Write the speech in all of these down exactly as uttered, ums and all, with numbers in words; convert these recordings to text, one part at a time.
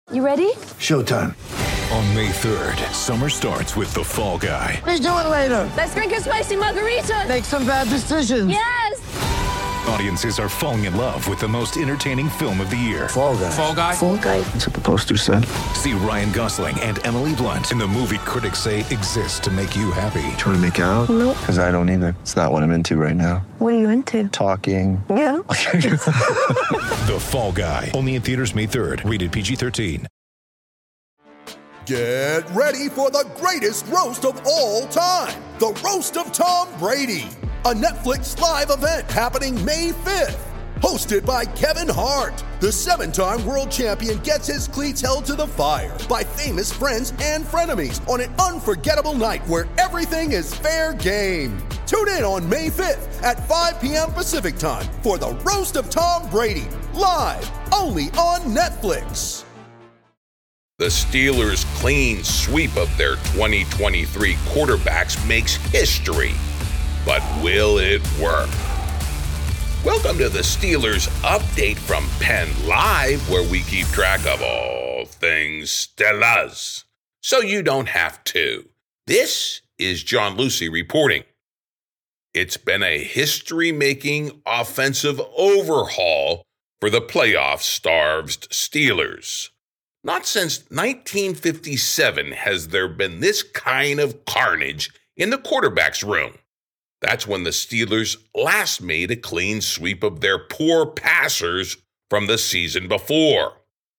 You ready? Showtime. On May third, summer starts with The Fall Guy. Let's do it later. Let's drink a spicy margarita. Make some bad decisions. Yes! Audiences are falling in love with the most entertaining film of the year. Fall Guy. Fall Guy? Fall guy. That's what the poster said. See Ryan Gosling and Emily Blunt in the movie critics say exists to make you happy. Trying to make it out? Nope. Because I don't either. It's not what I'm into right now. What are you into? Talking. Yeah. The Fall Guy. Only in theaters May third. Rated P G thirteen. Get ready for the greatest roast of all time, the Roast of Tom Brady, a Netflix live event happening May fifth. Hosted by Kevin Hart, the seven-time world champion gets his cleats held to the fire by famous friends and frenemies on an unforgettable night where everything is fair game. Tune in on May fifth at five p.m. Pacific time for the Roast of Tom Brady, live only on Netflix. The Steelers' clean sweep of their twenty twenty-three quarterbacks makes history. But will it work? Welcome to the Steelers Update from Penn Live, where we keep track of all things Steelers, so you don't have to. This is John Lucy reporting. It's been a history-making offensive overhaul for the playoff-starved Steelers. Not since nineteen fifty-seven has there been this kind of carnage in the quarterback's room. That's when the Steelers last made a clean sweep of their poor passers from the season before.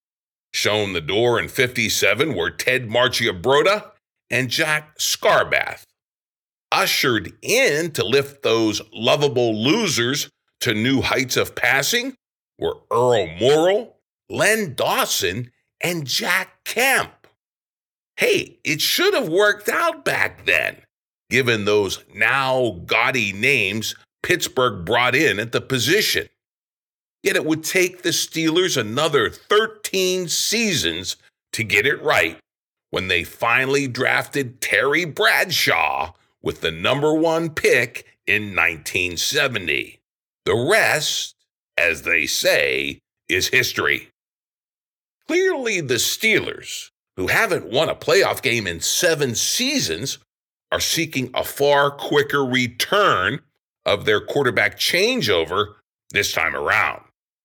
Shown the door in fifty-seven were Ted Marchibroda and Jack Scarbath. Ushered in to lift those lovable losers to new heights of passing were Earl Morrall, Len Dawson, and Jack Kemp. Hey, it should have worked out back then, given those now gaudy names Pittsburgh brought in at the position. Yet it would take the Steelers another thirteen seasons to get it right when they finally drafted Terry Bradshaw with the number one pick in nineteen seventy. The rest, as they say, is history. Clearly, the Steelers, who haven't won a playoff game in seven seasons, are seeking a far quicker return of their quarterback changeover this time around.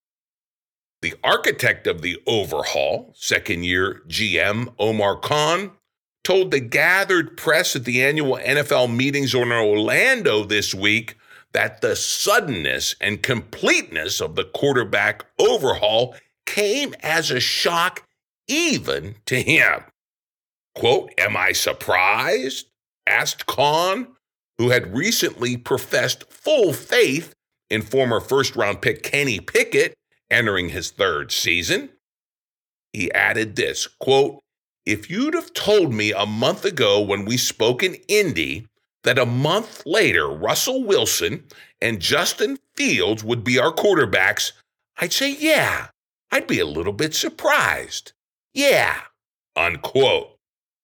The architect of the overhaul, second-year G M Omar Khan, told the gathered press at the annual N F L meetings in Orlando this week that the suddenness and completeness of the quarterback overhaul came as a shock even to him. Quote, "Am I surprised?" asked Khan, who had recently professed full faith in former first-round pick Kenny Pickett entering his third season. He added this, quote, "If you'd have told me a month ago when we spoke in Indy that a month later Russell Wilson and Justin Fields would be our quarterbacks, I'd say, yeah, I'd be a little bit surprised. Yeah," unquote.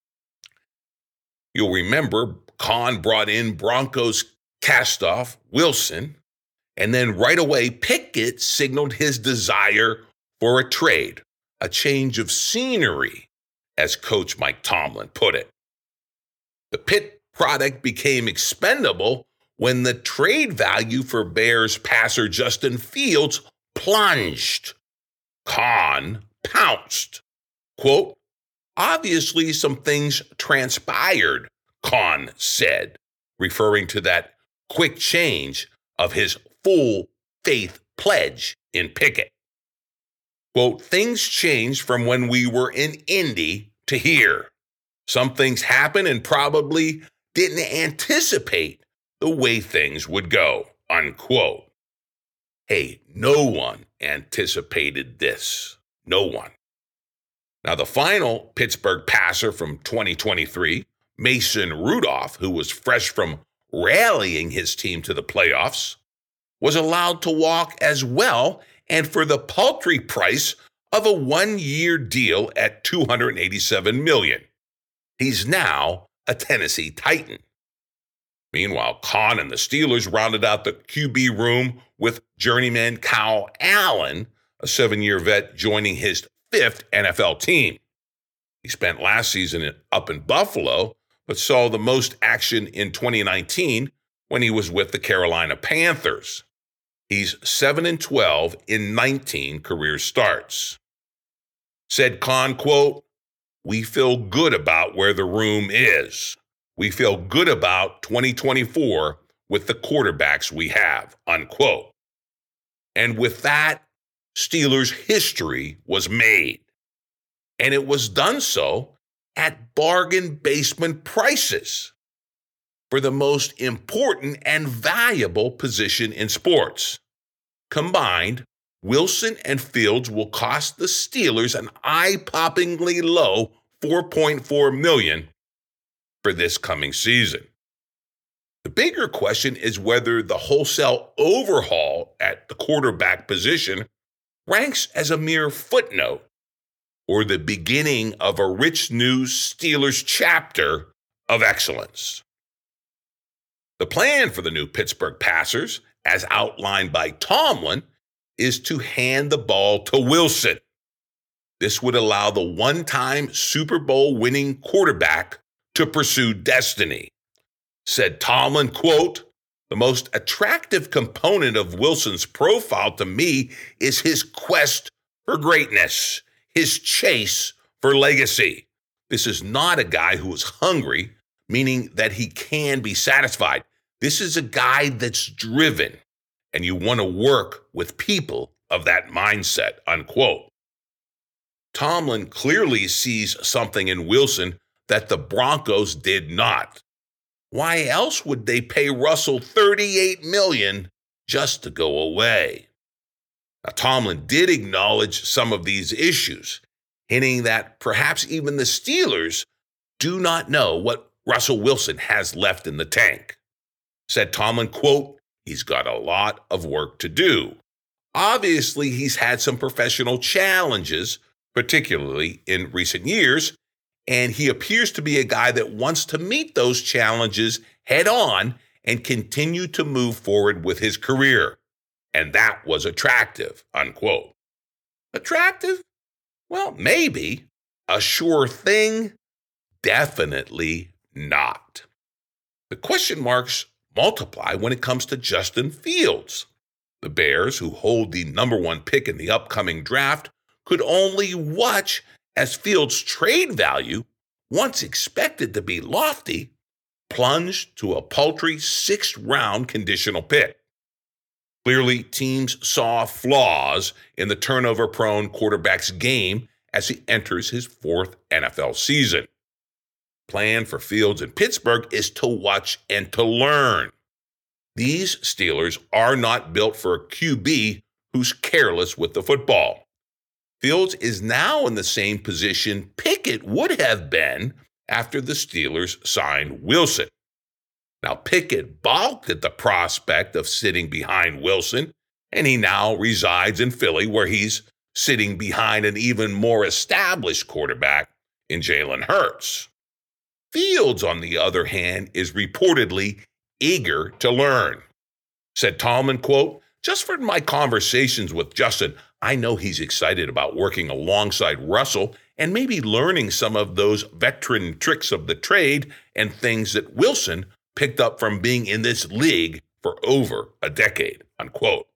You'll remember Khan brought in Broncos castoff Wilson, and then right away Pickett signaled his desire for a trade, a change of scenery, as Coach Mike Tomlin put it. The Pitt product became expendable when the trade value for Bears passer Justin Fields plunged. Khan pounced. Quote, "Obviously some things transpired," Khan said, referring to that quick change of his full faith pledge in Pickett. Quote, "Things changed from when we were in Indy to here. Some things happened and probably didn't anticipate the way things would go," unquote. Hey, no one anticipated this. No one. Now, the final Pittsburgh passer from twenty twenty-three, Mason Rudolph, who was fresh from rallying his team to the playoffs, was allowed to walk as well, and for the paltry price of a one-year deal at two hundred eighty-seven million dollars. He's now a Tennessee Titan. Meanwhile, Khan and the Steelers rounded out the Q B room with journeyman Kyle Allen, a seven-year vet, joining his fifth N F L team. He spent last season up in Buffalo, but saw the most action in twenty nineteen when he was with the Carolina Panthers. He's seven and twelve in nineteen career starts. Said Khan, quote, "We feel good about where the room is. We feel good about twenty twenty-four with the quarterbacks we have," unquote. And with that, Steelers history was made. And it was done so at bargain basement prices for the most important and valuable position in sports. Combined, Wilson and Fields will cost the Steelers an eye-poppingly low four point four million dollars for this coming season. The bigger question is whether the wholesale overhaul at the quarterback position ranks as a mere footnote or the beginning of a rich new Steelers chapter of excellence. The plan for the new Pittsburgh Passers, as outlined by Tomlin, is to hand the ball to Wilson. This would allow the one-time Super Bowl winning quarterback to pursue destiny. Said Tomlin, quote, "The most attractive component of Wilson's profile to me is his quest for greatness, his chase for legacy. This is not a guy who is hungry, meaning that he can be satisfied. This is a guy that's driven, and you want to work with people of that mindset," unquote. Tomlin clearly sees something in Wilson that the Broncos did not. Why else would they pay Russell thirty-eight million dollars just to go away? Now, Tomlin did acknowledge some of these issues, hinting that perhaps even the Steelers do not know what Russell Wilson has left in the tank. Said Tomlin, quote, "He's got a lot of work to do. Obviously, he's had some professional challenges, particularly in recent years, and he appears to be a guy that wants to meet those challenges head on and continue to move forward with his career. And that was attractive," unquote. Attractive? Well, maybe. A sure thing? Definitely not. The question marks multiply when it comes to Justin Fields. The Bears, who hold the number one pick in the upcoming draft, could only watch as Fields' trade value, once expected to be lofty, plunged to a paltry sixth-round conditional pick. Clearly, teams saw flaws in the turnover-prone quarterback's game as he enters his fourth N F L season. Plan for Fields in Pittsburgh is to watch and to learn. These Steelers are not built for a Q B who's careless with the football. Fields is now in the same position Pickett would have been after the Steelers signed Wilson. Now, Pickett balked at the prospect of sitting behind Wilson, and he now resides in Philly, where he's sitting behind an even more established quarterback in Jalen Hurts. Fields, on the other hand, is reportedly eager to learn. Said Tomlin, quote, "Just from my conversations with Justin, I know he's excited about working alongside Russell and maybe learning some of those veteran tricks of the trade and things that Wilson picked up from being in this league for over a decade," unquote.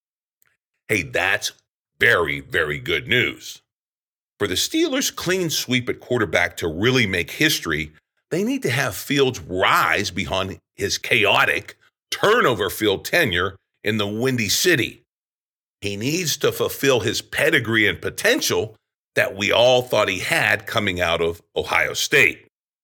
Hey, that's very, very good news. For the Steelers' clean sweep at quarterback to really make history, they need to have Fields rise beyond his chaotic, turnover-filled tenure in the Windy City. He needs to fulfill his pedigree and potential that we all thought he had coming out of Ohio State.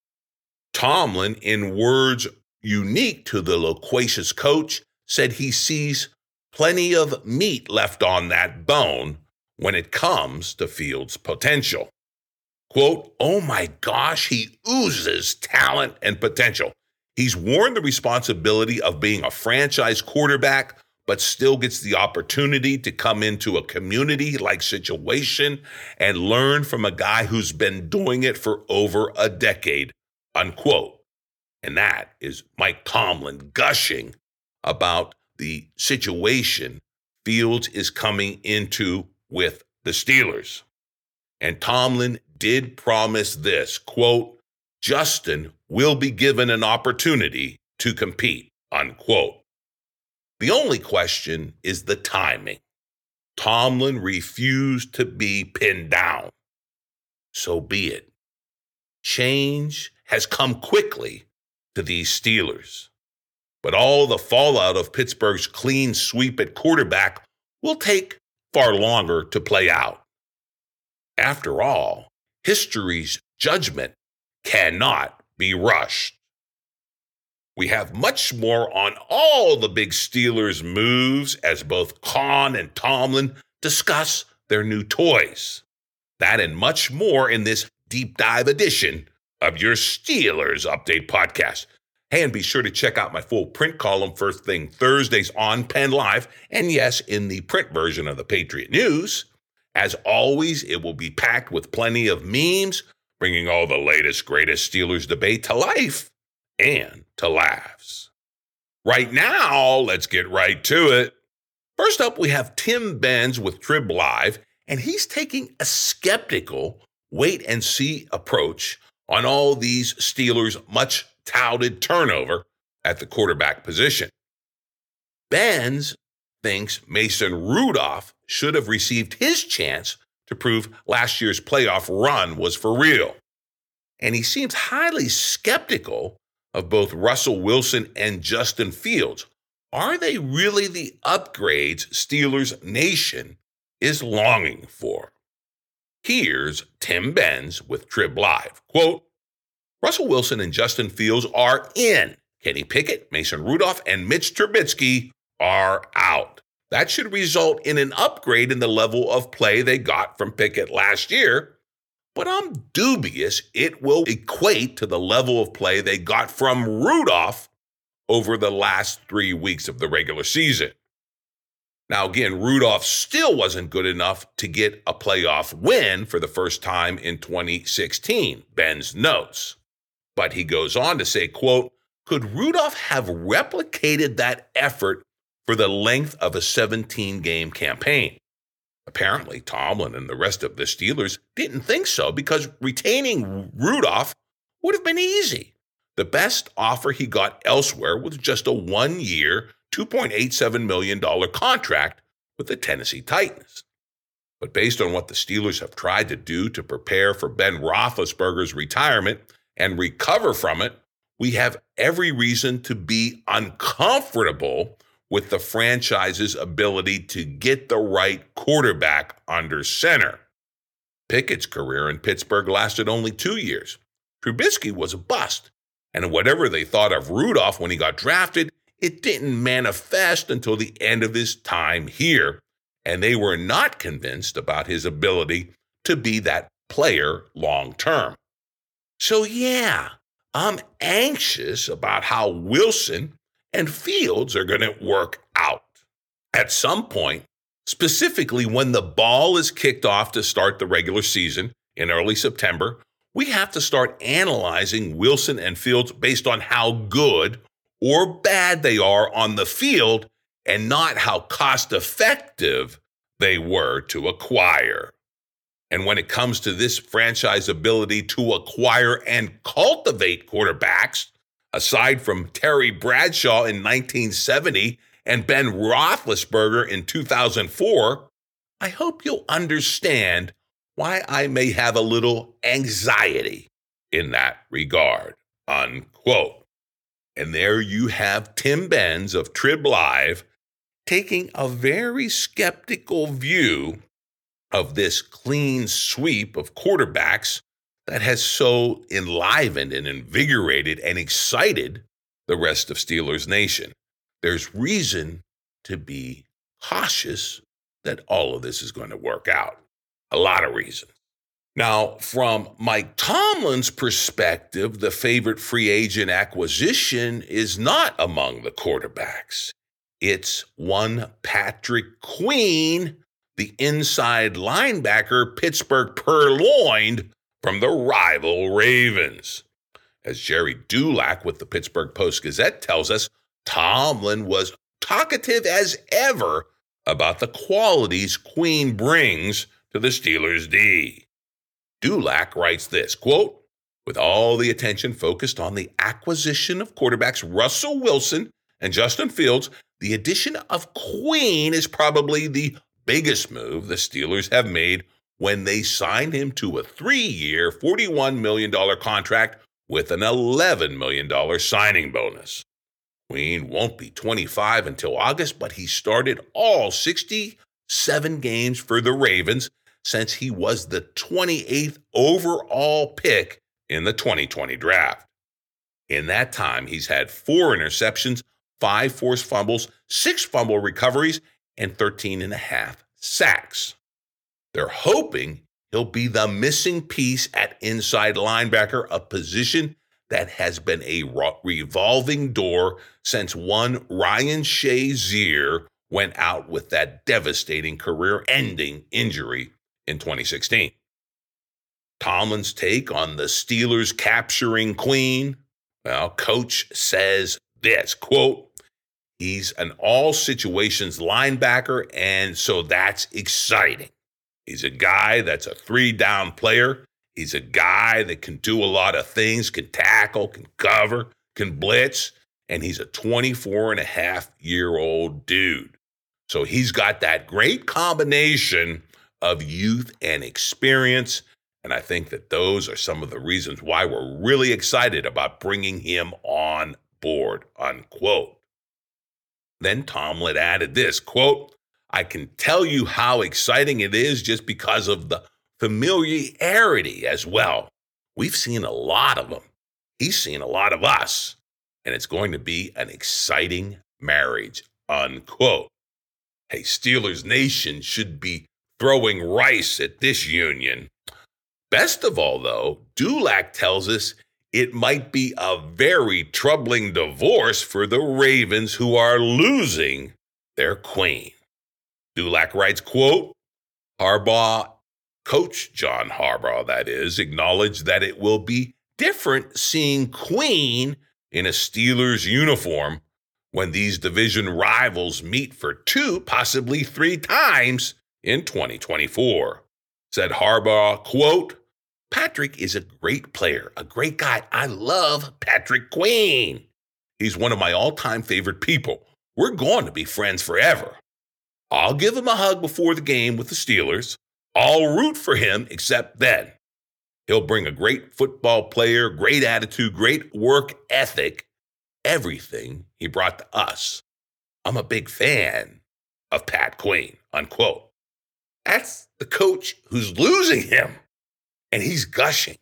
Tomlin, in words unique to the loquacious coach, said he sees plenty of meat left on that bone when it comes to Fields' potential. Quote, "Oh my gosh, he oozes talent and potential. He's worn the responsibility of being a franchise quarterback, but still gets the opportunity to come into a community-like situation and learn from a guy who's been doing it for over a decade," unquote. And that is Mike Tomlin gushing about the situation Fields is coming into with the Steelers. And Tomlin did promise this, quote, Justin will be given an opportunity to compete, unquote. The only question is the timing. Tomlin refused to be pinned down. So be it. Change has come quickly to these Steelers. But all the fallout of Pittsburgh's clean sweep at quarterback will take far longer to play out. After all, history's judgment cannot be rushed. We have much more on all the big Steelers moves as both Khan and Tomlin discuss their new toys. That and much more in this deep dive edition of your Steelers Update podcast. Hey, and be sure to check out my full print column first thing Thursdays on Penn Live, and yes, in the print version of the Patriot News. As always, it will be packed with plenty of memes, bringing all the latest, greatest Steelers debate to life and to laughs. Right now, let's get right to it. First up, we have Tim Benz with Trib Live, and he's taking a skeptical wait-and-see approach on all these Steelers' much-touted turnover at the quarterback position. Benz thinks Mason Rudolph should have received his chance to prove last year's playoff run was for real. And he seems highly skeptical of both Russell Wilson and Justin Fields. Are they really the upgrades Steelers Nation is longing for? Here's Tim Benz with Trib Live. Quote, Russell Wilson and Justin Fields are in. Kenny Pickett, Mason Rudolph, and Mitch Trubisky are out. That should result in an upgrade in the level of play they got from Pickett last year, but I'm dubious it will equate to the level of play they got from Rudolph over the last three weeks of the regular season. Now, again, Rudolph still wasn't good enough to get a playoff win for the first time in twenty sixteen, Benz notes. But he goes on to say, quote, could Rudolph have replicated that effort for the length of a seventeen-game campaign? Apparently, Tomlin and the rest of the Steelers didn't think so because retaining Rudolph would have been easy. The best offer he got elsewhere was just a one-year, two point eight seven million dollars contract with the Tennessee Titans. But based on what the Steelers have tried to do to prepare for Ben Roethlisberger's retirement and recover from it, we have every reason to be uncomfortable with the franchise's ability to get the right quarterback under center. Pickett's career in Pittsburgh lasted only two years. Trubisky was a bust, and whatever they thought of Rudolph when he got drafted, it didn't manifest until the end of his time here, and they were not convinced about his ability to be that player long term. So yeah, I'm anxious about how Wilson and Fields are going to work out. At some point, specifically when the ball is kicked off to start the regular season in early September, we have to start analyzing Wilson and Fields based on how good or bad they are on the field and not how cost-effective they were to acquire. And when it comes to this franchise ability to acquire and cultivate quarterbacks, aside from Terry Bradshaw in nineteen seventy and Ben Roethlisberger in two thousand four, I hope you'll understand why I may have a little anxiety in that regard, unquote. And there you have Tim Benz of Trib Live taking a very skeptical view of this clean sweep of quarterbacks that has so enlivened and invigorated and excited the rest of Steelers Nation. There's reason to be cautious that all of this is going to work out. A lot of reasons. Now, from Mike Tomlin's perspective, the favorite free agent acquisition is not among the quarterbacks. It's one Patrick Queen, the inside linebacker Pittsburgh purloined from the rival Ravens. As Jerry Dulac with the Pittsburgh Post-Gazette tells us, Tomlin was talkative as ever about the qualities Queen brings to the Steelers' D. Dulac writes this, quote, with all the attention focused on the acquisition of quarterbacks Russell Wilson and Justin Fields, the addition of Queen is probably the biggest move the Steelers have made when they signed him to a three-year, forty-one million dollars contract with an eleven million dollars signing bonus. Queen won't be twenty-five until August, but he started all sixty-seven games for the Ravens since he was the twenty-eighth overall pick in the twenty twenty draft. In that time, he's had four interceptions, five forced fumbles, six fumble recoveries, and thirteen and a half sacks. They're hoping he'll be the missing piece at inside linebacker, a position that has been a revolving door since one Ryan Shazier went out with that devastating career-ending injury in twenty sixteen. Tomlin's take on the Steelers capturing Queen, well, Coach says this, quote, he's an all-situations linebacker, and so that's exciting. He's a guy that's a three-down player. He's a guy that can do a lot of things, can tackle, can cover, can blitz, and he's a twenty-four and a half year old dude. So he's got that great combination of youth and experience, and I think that those are some of the reasons why we're really excited about bringing him on board, unquote. Then Tomlin added this, quote, I can tell you how exciting it is just because of the familiarity as well. We've seen a lot of them. He's seen a lot of us, and it's going to be an exciting marriage, unquote. Hey, Steelers Nation should be throwing rice at this union. Best of all, though, Dulac tells us it might be a very troubling divorce for the Ravens, who are losing their queen. Dulac writes, quote, Harbaugh, Coach John Harbaugh, that is, acknowledged that it will be different seeing Queen in a Steelers uniform when these division rivals meet for two, possibly three times in twenty twenty-four. Said Harbaugh, quote, Patrick is a great player, a great guy. I love Patrick Queen. He's one of my all-time favorite people. We're going to be friends forever. I'll give him a hug before the game with the Steelers. I'll root for him, except then. He'll bring a great football player, great attitude, great work ethic, everything he brought to us. I'm a big fan of Pat Queen, unquote. That's the coach who's losing him, and he's gushing.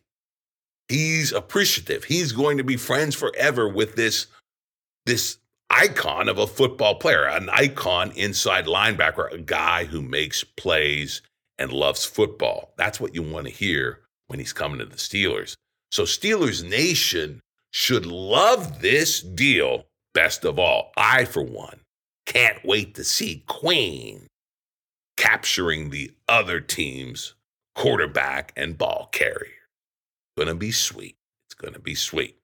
He's appreciative. He's going to be friends forever with this, this icon of a football player, an icon inside linebacker, a guy who makes plays and loves football. That's what you want to hear when he's coming to the Steelers. So Steelers Nation should love this deal best of all. I, for one, can't wait to see Queen capturing the other team's quarterback and ball carrier. Gonna be sweet. It's gonna be sweet.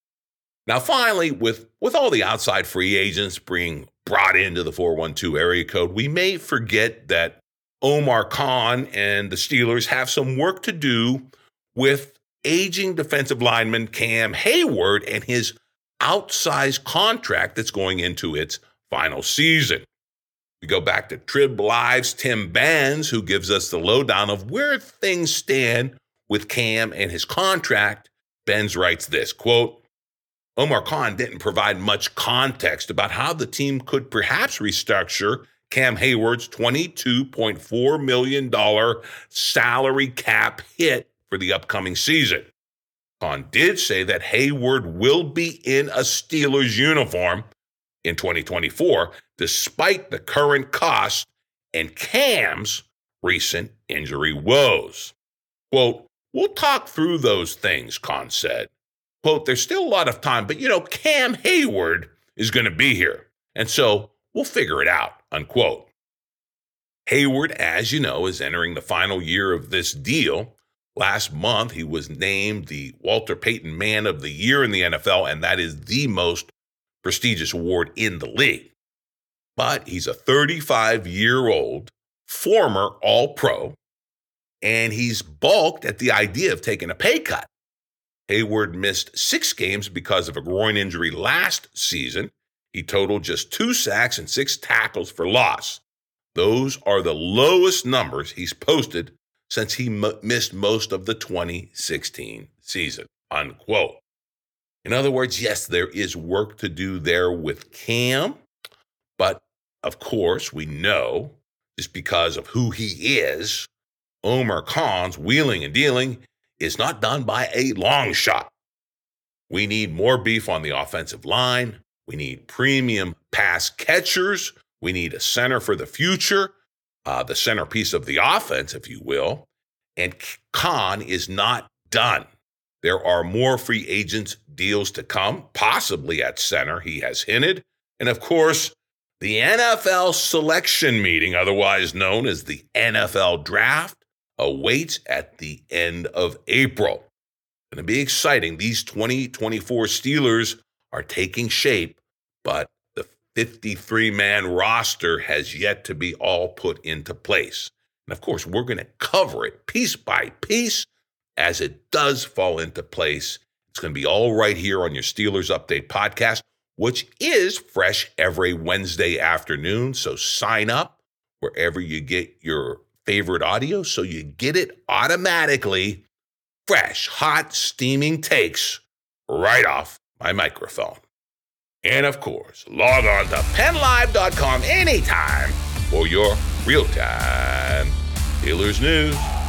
Now, finally, with, with all the outside free agents being brought into the four one two area code, we may forget that Omar Khan and the Steelers have some work to do with aging defensive lineman Cam Hayward and his outsized contract that's going into its final season. We go back to Trib Live's Tim Benz, who gives us the lowdown of where things stand with Cam and his contract. Benz writes this, quote, Omar Khan didn't provide much context about how the team could perhaps restructure Cam Hayward's twenty-two point four million dollars salary cap hit for the upcoming season. Khan did say that Hayward will be in a Steelers uniform in twenty twenty-four, despite the current cost and Cam's recent injury woes. Quote, we'll talk through those things, Khan said. Quote, there's still a lot of time, but, you know, Cam Hayward is going to be here, and so we'll figure it out, unquote. Hayward, as you know, is entering the final year of this deal. Last month, he was named the Walter Payton Man of the Year in the N F L, and that is the most prestigious award in the league. But he's a thirty-five-year-old former All-Pro, and he's balked at the idea of taking a pay cut. Hayward missed six games because of a groin injury last season. He totaled just two sacks and six tackles for loss. Those are the lowest numbers he's posted since he m- missed most of the twenty sixteen season, unquote. In other words, yes, there is work to do there with Cam, but of course, we know, just because of who he is, Omar Khan's wheeling and dealing is not done by a long shot. We need more beef on the offensive line. We need premium pass catchers. We need a center for the future, uh, the centerpiece of the offense, if you will. And Khan is not done. There are more free agents deals to come, possibly at center, he has hinted. And of course, the N F L selection meeting, otherwise known as the N F L draft, awaits at the end of April. It's going to be exciting. These twenty twenty-four Steelers are taking shape, but the fifty-three man roster has yet to be all put into place. And of course, we're going to cover it piece by piece as it does fall into place. It's going to be all right here on your Steelers Update podcast, which is fresh every Wednesday afternoon. So sign up wherever you get your favorite audio so you get it automatically. Fresh, hot, steaming takes right off my microphone. And of course, log on to penn live dot com anytime for your real-time Steelers news.